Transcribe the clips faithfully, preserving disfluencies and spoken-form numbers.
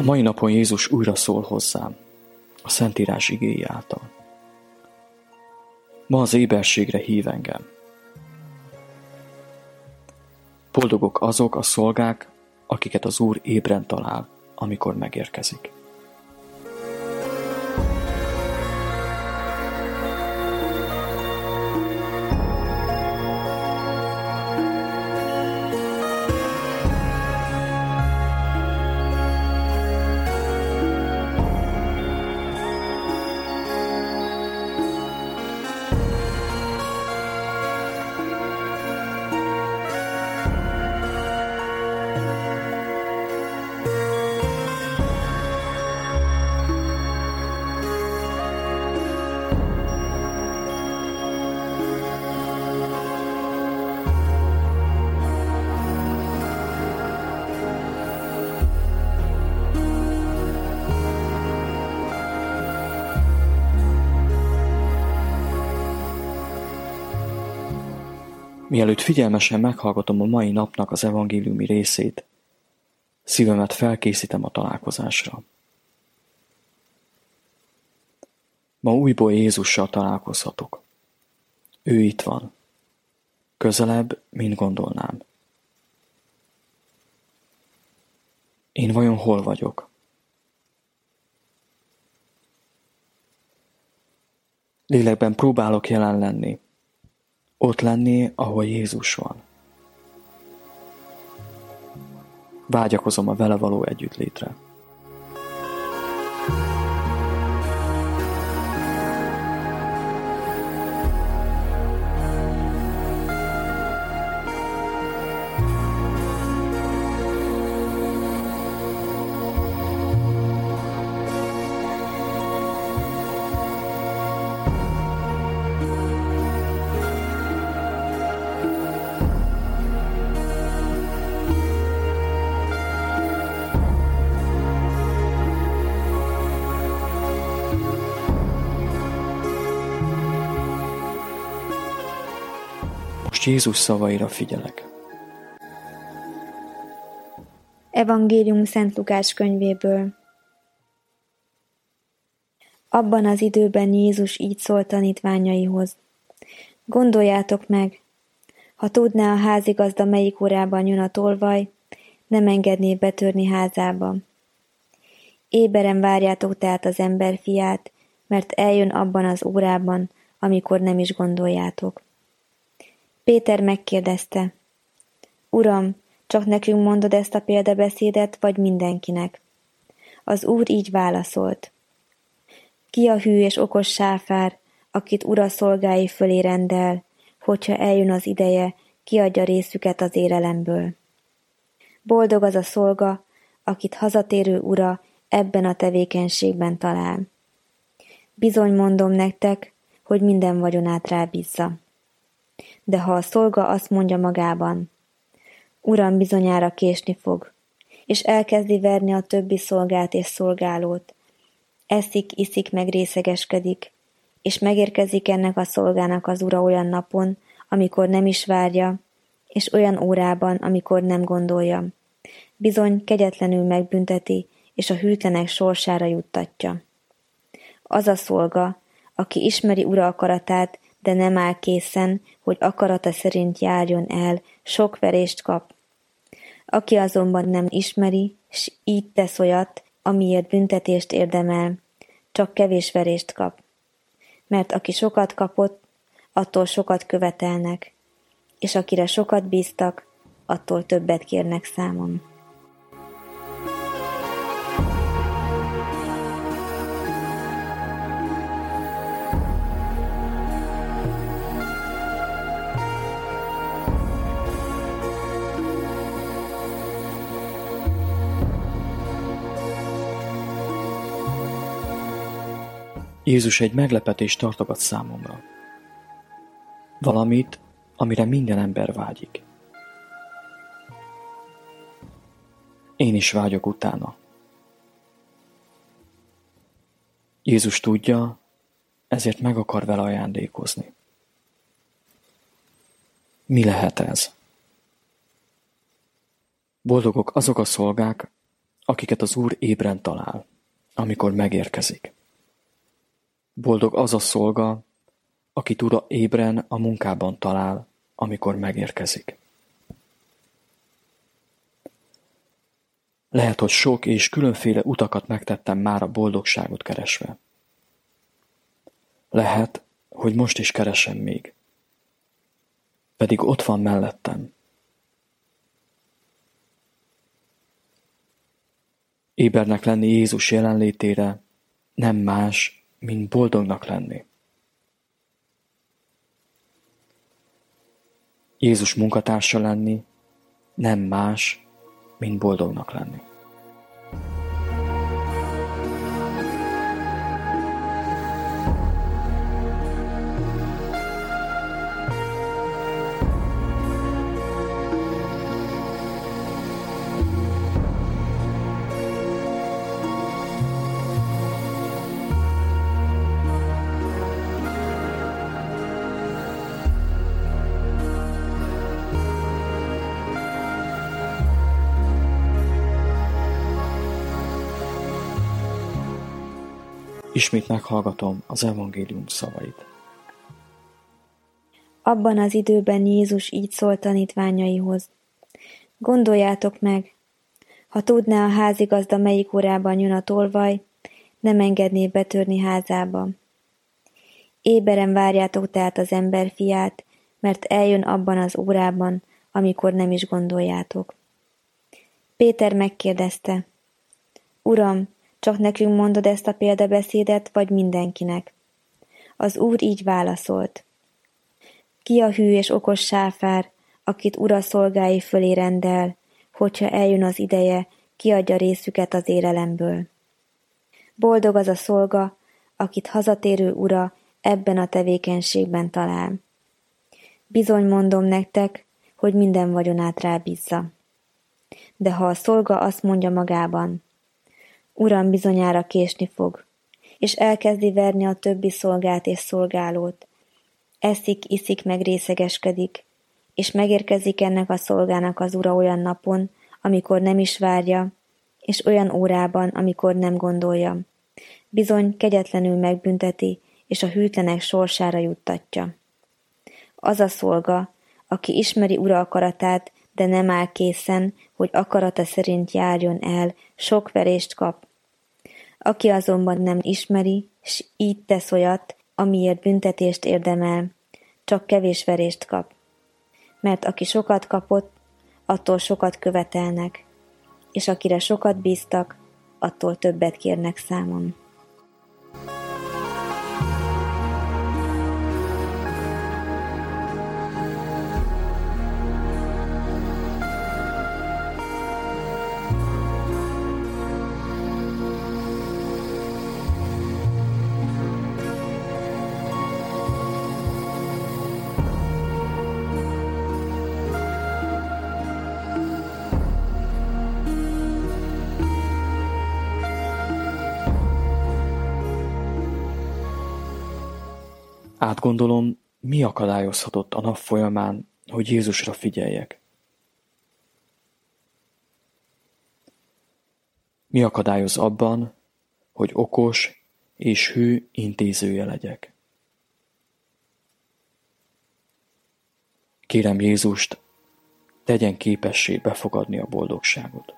mai napon Jézus újra szól hozzám, a Szentírás igéi által. Ma az éberségre hív engem. Boldogok azok a szolgák, akiket az Úr ébren talál, amikor megérkezik. Mielőtt figyelmesen meghallgatom a mai napnak az evangéliumi részét, szívemet felkészítem a találkozásra. Ma újból Jézussal találkozhatok. Ő itt van. Közelebb, mint gondolnám. Én vajon hol vagyok? Lélekben próbálok jelen lenni. Ott lenni, ahol Jézus van. Vágyakozom a vele való együttlétre. Most Jézus szavaira figyelek. Evangélium Szent Lukács könyvéből. Abban az időben Jézus így szólt tanítványaihoz. Gondoljátok meg, ha tudná a házigazda, melyik órában jön a tolvaj, nem engedné betörni házába. Éberen várjátok tehát az emberfiát, mert eljön abban az órában, amikor nem is gondoljátok. Péter megkérdezte, Uram, csak nekünk mondod ezt a példabeszédet, vagy mindenkinek? Az Úr így válaszolt. Ki a hű és okos sáfár, akit ura szolgái fölé rendel, hogyha eljön az ideje, kiadja részüket az érelemből. Boldog az a szolga, akit hazatérő ura ebben a tevékenységben talál. Bizony mondom nektek, hogy minden vagyonát rábízza. De ha a szolga azt mondja magában, Uram, bizonyára késni fog, és elkezdi verni a többi szolgát és szolgálót, eszik, iszik, meg részegeskedik, és megérkezik ennek a szolgának az ura olyan napon, amikor nem is várja, és olyan órában, amikor nem gondolja. Bizony kegyetlenül megbünteti, és a hűtlenek sorsára juttatja. Az a szolga, aki ismeri ura akaratát, de nem áll készen, hogy akarata szerint járjon el, sok verést kap. Aki azonban nem ismeri, s így tesz olyat, amiért büntetést érdemel, csak kevés verést kap. Mert aki sokat kapott, attól sokat követelnek, és akire sokat bíztak, attól többet kérnek számon. Jézus egy meglepetést tartogat számomra. Valamit, amire minden ember vágyik. Én is vágyok utána. Jézus tudja, ezért meg akar vele ajándékozni. Mi lehet ez? Boldogok azok a szolgák, akiket az Úr ébren talál, amikor megérkezik. Boldog az a szolga, akit ura ébren a munkában talál, amikor megérkezik. Lehet, hogy sok és különféle utakat megtettem már a boldogságot keresve. Lehet, hogy most is keresem még. Pedig ott van mellettem. Ébernek lenni Jézus jelenlétére nem más, mint boldognak lenni. Jézus munkatársa lenni nem más, mint boldognak lenni. Ismét meghallgatom az evangélium szavait. Abban az időben Jézus így szólt tanítványaihoz. Gondoljátok meg, ha tudná a házigazda, melyik órában jön a tolvaj, nem engedné betörni házába. Éberen várjátok tehát az emberfiát, mert eljön abban az órában, amikor nem is gondoljátok. Péter megkérdezte, Uram, csak nekünk mondod ezt a példabeszédet, vagy mindenkinek? Az Úr így válaszolt. Ki a hű és okos sáfár, akit ura szolgái fölé rendel, hogyha eljön az ideje, kiadja részüket az élelemből. Boldog az a szolga, akit hazatérő ura ebben a tevékenységben talál. Bizony mondom nektek, hogy minden vagyonát rábízza. De ha a szolga azt mondja magában, Uram, bizonyára késni fog, és elkezdi verni a többi szolgát és szolgálót. Eszik, iszik, meg részegeskedik, és megérkezik ennek a szolgának az ura olyan napon, amikor nem is várja, és olyan órában, amikor nem gondolja. Bizony kegyetlenül megbünteti, és a hűtlenek sorsára juttatja. Az a szolga, aki ismeri ura akaratát, de nem áll készen, hogy akarata szerint járjon el, sok verést kap. Aki azonban nem ismeri, s így tesz olyat, amiért büntetést érdemel, csak kevés verést kap. Mert aki sokat kapott, attól sokat követelnek, és akire sokat bíztak, attól többet kérnek számon. Átgondolom, mi akadályozhatott a nap folyamán, hogy Jézusra figyeljek. Mi akadályoz abban, hogy okos és hű intézője legyek. Kérem Jézust, tegyen képessé befogadni a boldogságot.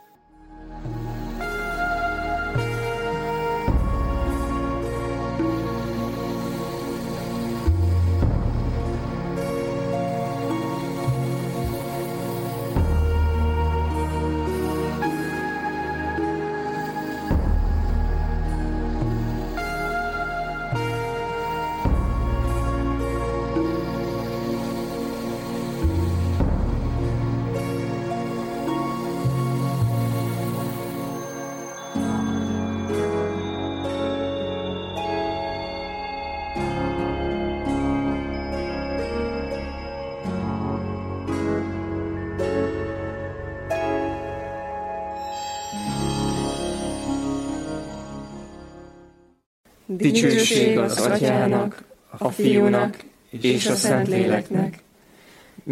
Dicsőség az Atyának, a Fiúnak és a Szentléleknek,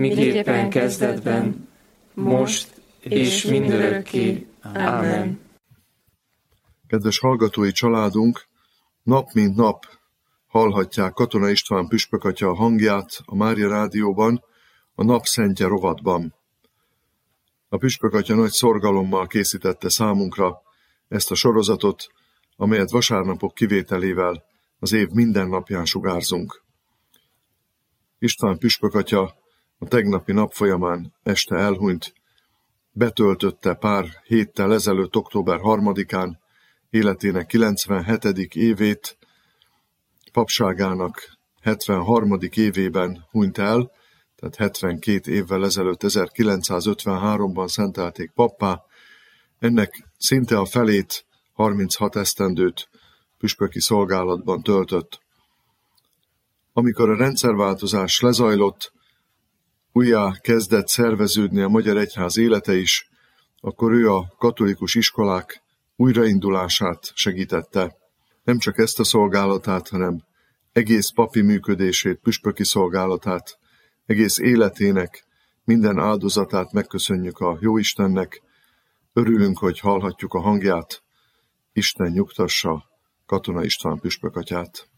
miképpen kezdetben, most és mindörökké. Ámen. Kedves hallgatói családunk, nap mint nap hallhatják Katona István püspökatya hangját a Mária Rádióban, a Napszentje rovatban. A püspökatya nagy szorgalommal készítette számunkra ezt a sorozatot, amelyet vasárnapok kivételével az év minden napján sugárzunk. István püspökatya a tegnapi nap folyamán este elhunyt, betöltötte pár héttel ezelőtt, október harmadikán életének kilencvenhetedik évét, papságának hetvenharmadik évében hunyt el, tehát hetvenkét évvel ezelőtt, ezerkilencszázötvenháromban szentelték pappá. Ennek szinte a felét, harminchat esztendőt püspöki szolgálatban töltött. Amikor a rendszerváltozás lezajlott, újjá kezdett szerveződni a magyar egyház élete is, akkor ő a katolikus iskolák újraindulását segítette. Nem csak ezt a szolgálatát, hanem egész papi működését, püspöki szolgálatát, egész életének minden áldozatát megköszönjük a Jóistennek. Örülünk, hogy hallhatjuk a hangját. Isten nyugtassa Katona István püspökatyát.